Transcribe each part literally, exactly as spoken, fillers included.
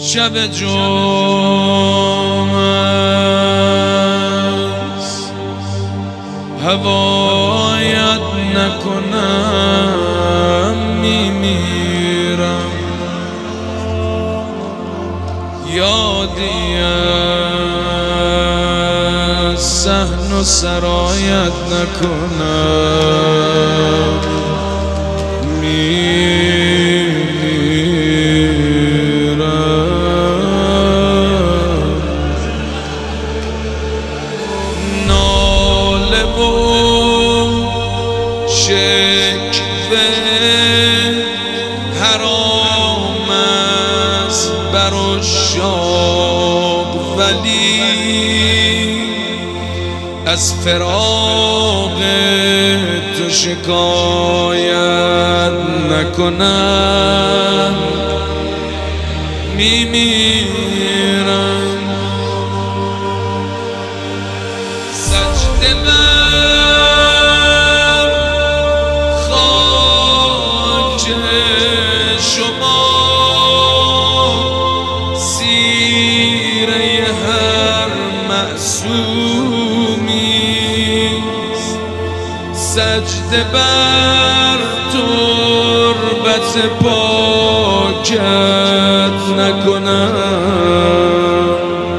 شب جمعه است، هوایت نکنم میمیرم، یادی از صحن و سرایت نکنم میمیرم. ناله و شکوه حرام است بر عشاق، ولی از فراق تو شکایت نکنم میمیرم. سجده بر خاک شما، سیره هر معصومی، سجده بر تربت پاکت نکنم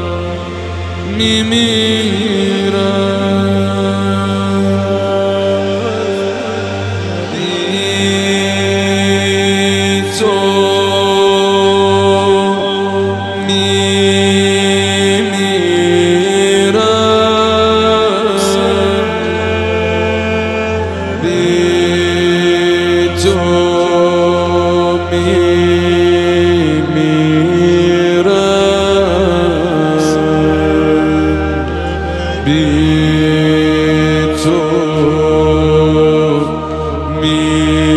میمیرم. بی تو بی تو می